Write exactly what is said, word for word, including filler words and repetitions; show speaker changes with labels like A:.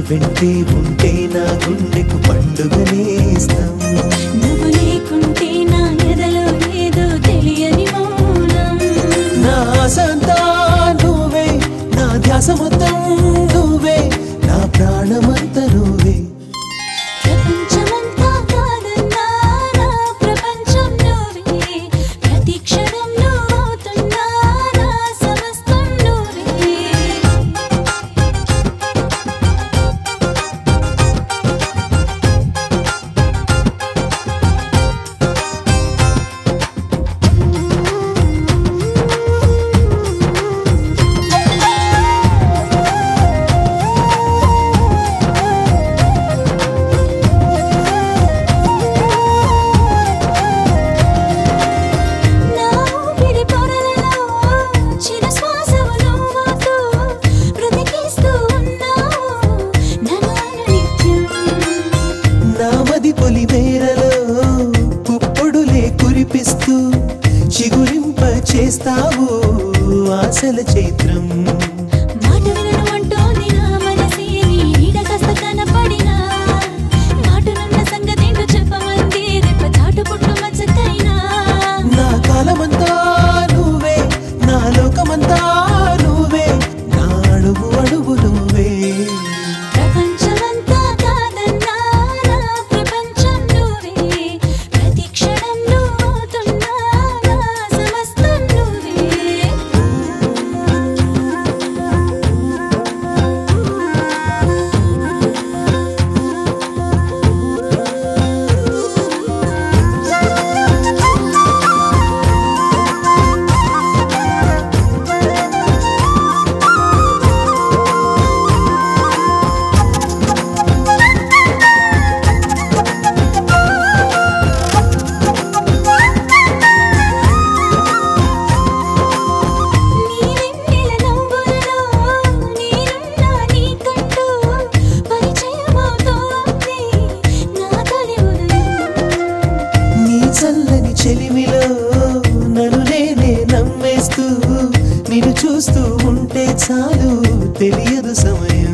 A: వెంటే ఉంటే నా గుండెకు పండుగ నేస్తం.
B: నువ్వు లేకుంటే నా ఎదలో ఏదో తెలియని మౌనం.
A: నా ఆశంతా నువ్వే, నా ధ్యాస మొత్తం నువ్వే, నా ప్రాణమంతా నువ్వే.
B: ప్రపంచమంతా కాదన్నా నా ప్రపంచం నువ్వే. ప్రతి క్షణం నువ్వవుతున్నా నా సమస్తం నువ్వే. నా ఊపిరి పొరలలో చిరశ్వాసవు నువ్వవుతూ బ్రతికిస్తూ ఉన్నావు నన్ను అనునిత్యం.
A: నా మది పొలి మేరలో పుప్పొడులే కురిపిస్తూ చిగురింప చేస్తావు ఆశల చైత్రం.
B: మాట వినను అంటోంది నా మనసే నీ నీడ కాస్త కనపడినా. మాటనున్న సంగతేంటో చెప్పమంది రెప్ప చాటు పుట్టు మచ్చకైనా.
A: నా కాలమంతా నువ్వే, నా లోకమంతా నువ్వే, నా అడుగు అడుగు నువ్వే.
B: ప్రపంచమంతా కాదన్నా నా ప్రపంచం నువ్వే. ప్రతి క్షణం నువ్వవుతున్నా నా సమస్తం నువ్వే. నీ వెన్నెల నవ్వులలో నేనున్నా నీకంటూ పరిచయమవుతోంది నా తొలి ఉదయం.
A: నీ చల్లని చెలిమిలో నన్ను నేనే నమ్మేస్తూ నిన్ను చూస్తూ ఉంటే చాలు తెలియదు సమయం.